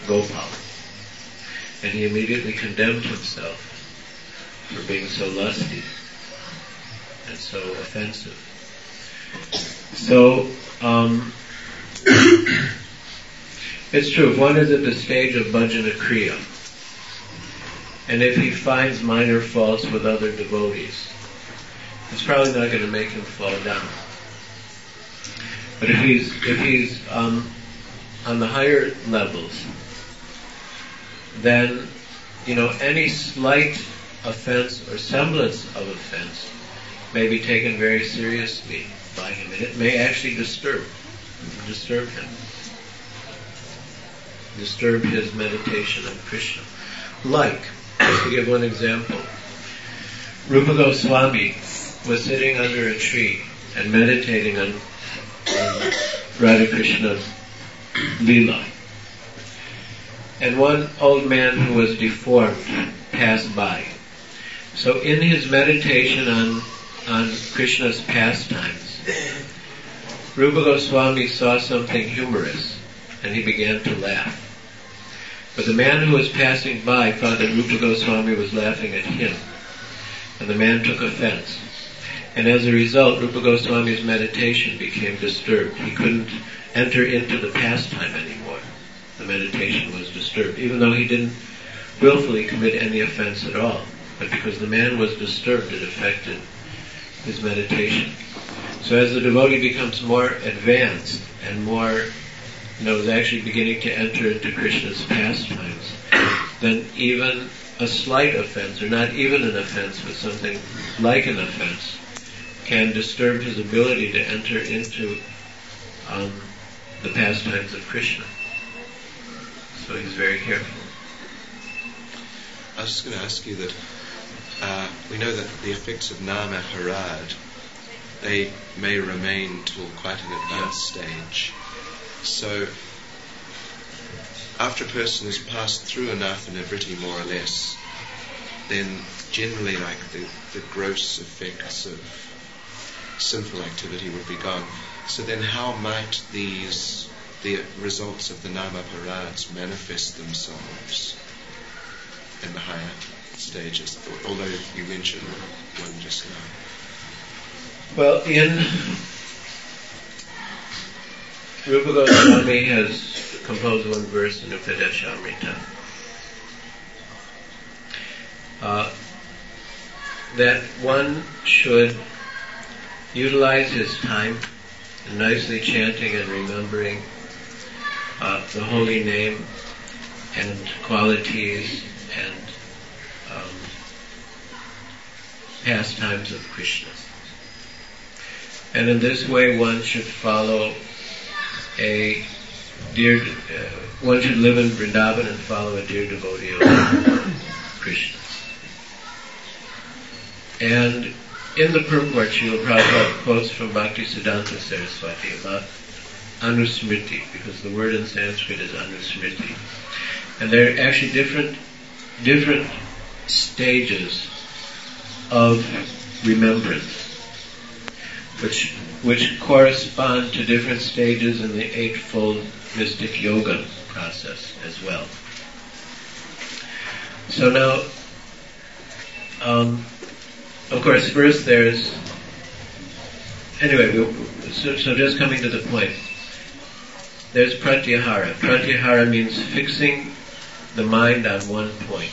Gopal. And he immediately condemned himself for being so lusty and so offensive. So, it's true, if one is at the stage of bhajana kriya, and if he finds minor faults with other devotees, it's probably not going to make him fall down. But if he's on the higher levels, then, any slight offense or semblance of offense may be taken very seriously by him, and it may actually disturb him, disturb his meditation on Krishna. Like, just to give one example, Rupa Goswami was sitting under a tree and meditating on Radha Krishna's Leela. And one old man who was deformed passed by. So in his meditation on Krishna's pastimes, Rupa Goswami saw something humorous, and he began to laugh. But the man who was passing by thought that Rupa Goswami was laughing at him, and the man took offense. And as a result, Rupa Goswami's meditation became disturbed. He couldn't enter into the pastime anymore. The meditation was disturbed, even though he didn't willfully commit any offense at all. But because the man was disturbed, it affected his meditation. So as the devotee becomes more advanced and more, is actually beginning to enter into Krishna's pastimes, then even a slight offense, or not even an offense, but something like an offense, can disturb his ability to enter into the pastimes of Krishna. So he's very careful. I was just going to ask you that we know that the effects of nama harad, they may remain till quite an advanced stage. So after a person has passed through anatta nivritti more or less, then generally like the gross effects of sinful activity would be gone. So then how might the results of the nama parads manifest themselves in the higher stages, although you mentioned one just now? Well, in Rupa Goswami has composed one verse in Upadeshamrita that one should utilize his time in nicely chanting and remembering the holy name and qualities and pastimes of Krishna. And in this way one should follow one should live in Vrindavan and follow a dear devotee of Krishna. And in the purport, Srila Prabhupada quotes from Bhaktisiddhanta Saraswati about anusmriti, because the word in Sanskrit is anusmriti. And there are actually different stages of remembrance, which correspond to different stages in the Eightfold Mystic Yoga process as well. So now, of course, first there's... Anyway, so just coming to the point. There's pratyahara. Pratyahara means fixing the mind on one point.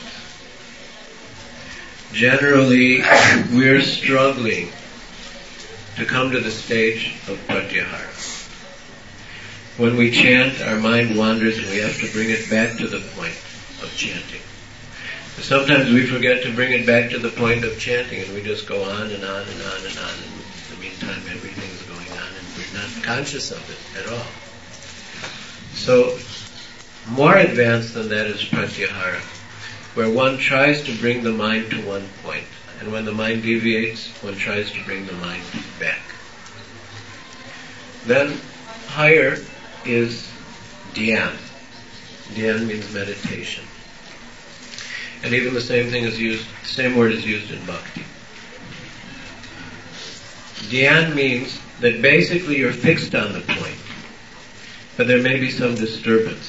Generally, we're struggling to come to the stage of pratyahara. When we chant, our mind wanders and we have to bring it back to the point of chanting. Sometimes we forget to bring it back to the point of chanting and we just go on and on and on and on, and in the meantime everything's going on and we're not conscious of it at all. So, more advanced than that is pratyahara, where one tries to bring the mind to one point, and when the mind deviates, one tries to bring the mind back. Then, higher is dhyan. Dhyan means meditation. And even the same word is used in bhakti. Dhyan means that basically you're fixed on the point, but there may be some disturbance.